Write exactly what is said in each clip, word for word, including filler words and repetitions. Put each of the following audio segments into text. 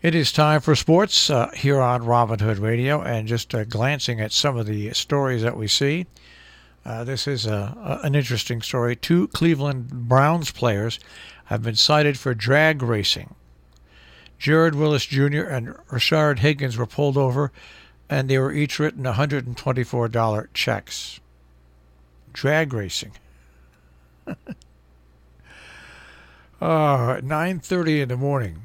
It is time for sports uh, here on Robin Hood Radio, and just uh, glancing at some of the stories that we see. Uh, this is a, a, an interesting story. Two Cleveland Browns players have been cited for drag racing. Jared Willis Junior and Rashard Higgins were pulled over, and they were each written one hundred twenty-four dollars checks. Drag racing. Oh, at nine thirty in the morning.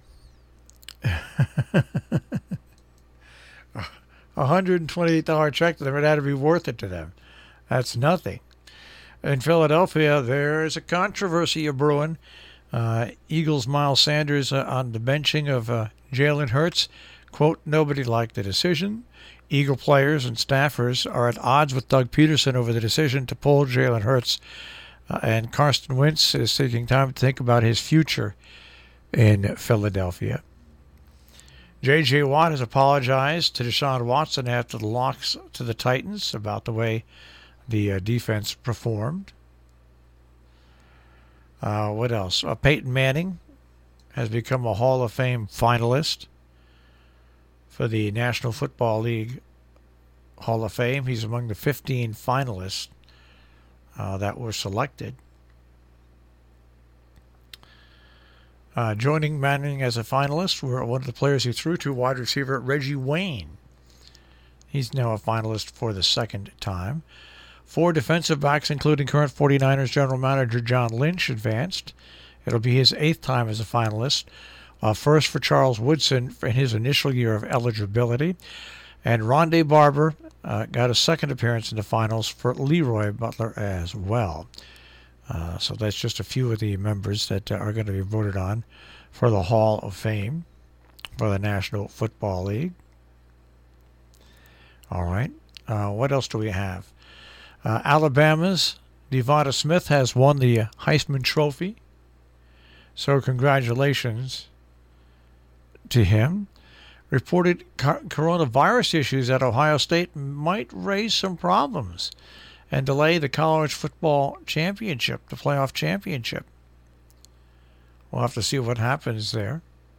A one hundred twenty-eight dollars check to them, it had to be worth it to them. That's nothing. In Philadelphia, there's a controversy brewing. Uh, Eagles' Miles Sanders uh, on the benching of uh, Jalen Hurts. Quote, nobody liked the decision. Eagle players and staffers are at odds with Doug Peterson over the decision to pull Jalen Hurts. Uh, and Carson Wentz is taking time to think about his future in Philadelphia. J J. Watt has apologized to Deshaun Watson after the locks to the Titans about the way the uh, defense performed. Uh, what else? Uh, Peyton Manning has become a Hall of Fame finalist for the National Football League Hall of Fame. He's among the fifteen finalists uh, that were selected. Uh, joining Manning as a finalist were one of the players who threw to wide receiver Reggie Wayne. He's now a finalist for the second time. Four defensive backs, including current 49ers general manager John Lynch, advanced. It'll be his eighth time as a finalist. Uh, first for Charles Woodson in his initial year of eligibility. And Rondé Barber uh, got a second appearance in the finals for Leroy Butler as well. Uh, so that's just a few of the members that uh, are going to be voted on for the Hall of Fame for the National Football League. All right. Uh, what else do we have? Uh, Alabama's Devonta Smith has won the Heisman Trophy. So congratulations to him. Reported car- coronavirus issues at Ohio State might raise some problems and delay the college football championship, the playoff championship. We'll have to see what happens there.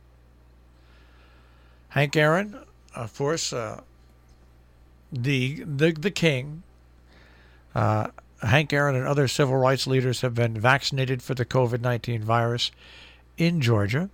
Hank Aaron, of course, uh, the, the the king. Uh, Hank Aaron and other civil rights leaders have been vaccinated for the covid nineteen virus in Georgia.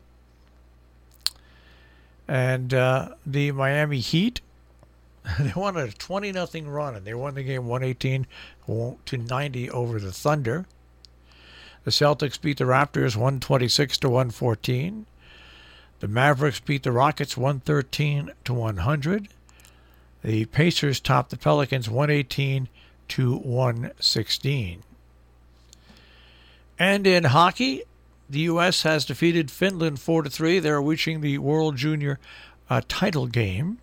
And uh, the Miami Heat, they won a twenty nothing run, and they won the game one eighteen to ninety over the Thunder. The Celtics beat the Raptors one twenty-six to one fourteen. The Mavericks beat the Rockets one thirteen to one hundred. The Pacers topped the Pelicans one eighteen to one sixteen. And in hockey, the U S has defeated Finland four to three. They're reaching the World Junior uh, title game.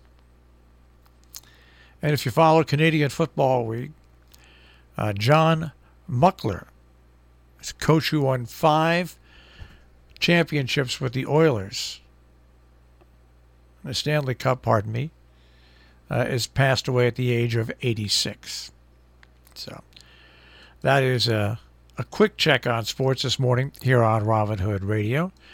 And if you follow Canadian Football League, uh, John Muckler is a coach who won five championships with the Oilers. The Stanley Cup, pardon me, uh, is passed away at the age of eighty-six. So that is a, a quick check on sports this morning here on Robin Hood Radio.